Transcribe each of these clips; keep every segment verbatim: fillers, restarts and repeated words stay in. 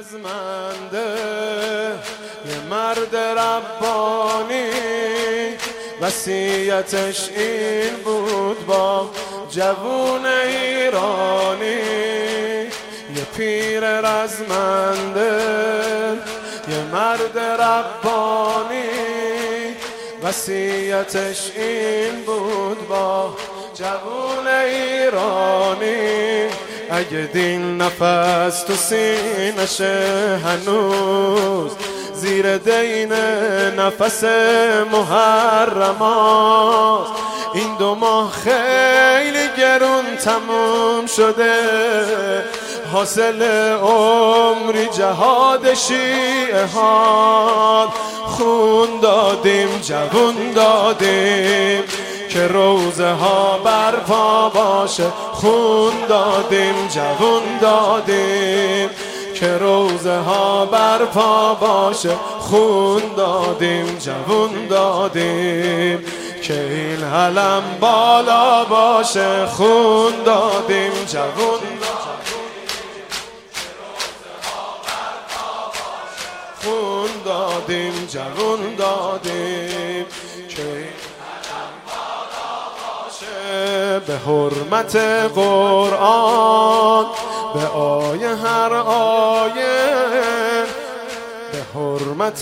رزمنده یه مرد ربانی، وصیتش این بود با جوون ایرانی. یه پیر رزمنده یه مرد ربانی، وصیتش این بود با جوون ایرانی. اگه دین نفس تو سینشه هنوز زیر دین نفس محرماست، این دو ماه خیلی گرون تموم شده، حاصل عمری جهاد شیعه ها. خون دادیم جوون دادیم که روزه ها برپا باشه، خون دادیم جوون دادیم که روزه ها برپا باشه، خون دادیم جوون دادیم که این علم بالا باشه، خون دادیم جوون خون دادیم جوون دادیم که این علم بالا باشه. به حرمت قرآن به آیه هر آیه، به حرمت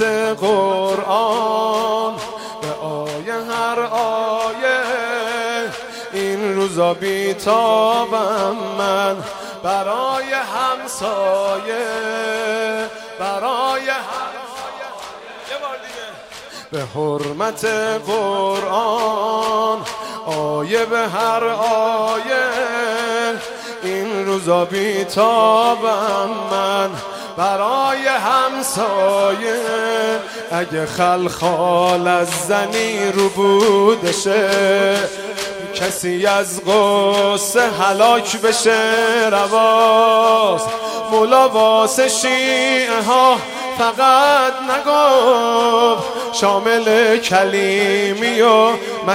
قرآن به آیه هر آیه، این روزا بیتابم من برای همسایه، برای همسایه. یه بار دیگه به حرمت قرآن آیه به هر آیه، این روزا بیتابم من برای همسایه. اگه خلخال از زنی رو بودشه، کسی از غصه هلاک بشه رواست. مولا واسه شیعه ها فقط نگفت، شامل کلیمی و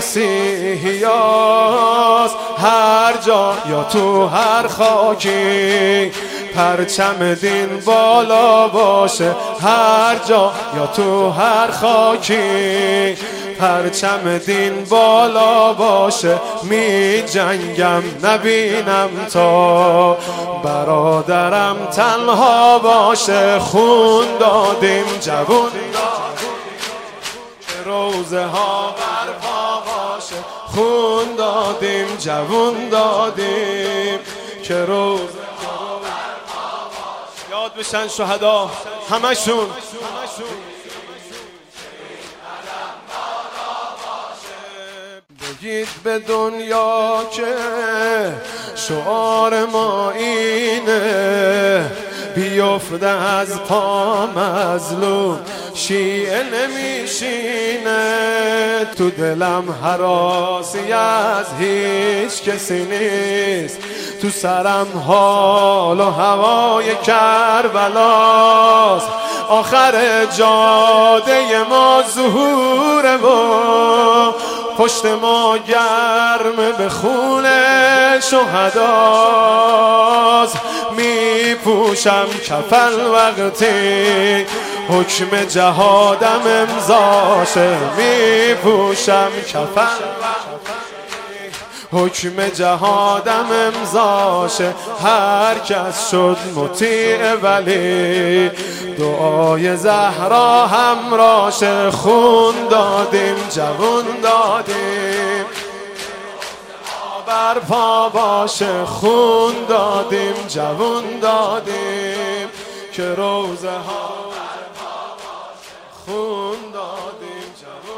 مسیحیاست. هر جا یا تو هر خاکی پرچم دین بالا باشه، هر جا یا تو هر خاکی پرچم دین بالا باشه. می جنگم نبینم تا برادرم تنها باشه، خون دادیم جوون دادیم که روزه ها برپا باشه، خون دادیم جوون دادیم که روزه ها برپا باشه. یاد بشن شهدا همشون بگید به دنیا که شعار ما اینه، بیفته از پا مظلوم شیعه نمیشینه. تو دلم هراسی از هیچ کسی نیست، تو سرم حال و هوای کربلاست. آخر جاده ما ظهور و پشت ما گرم به خون شهداست. می پوشم کفن وقتی حکم جهادم امضاشه، می پوشم کفن حکم جهادم امضاشه. هر کس شد مطیع ولی دعای زهرا همراشه، خون دادیم جوون دادیم برپا باشه، خون دادیم جوون دادیم که روزه ها برپا باشه، خون دادیم جوون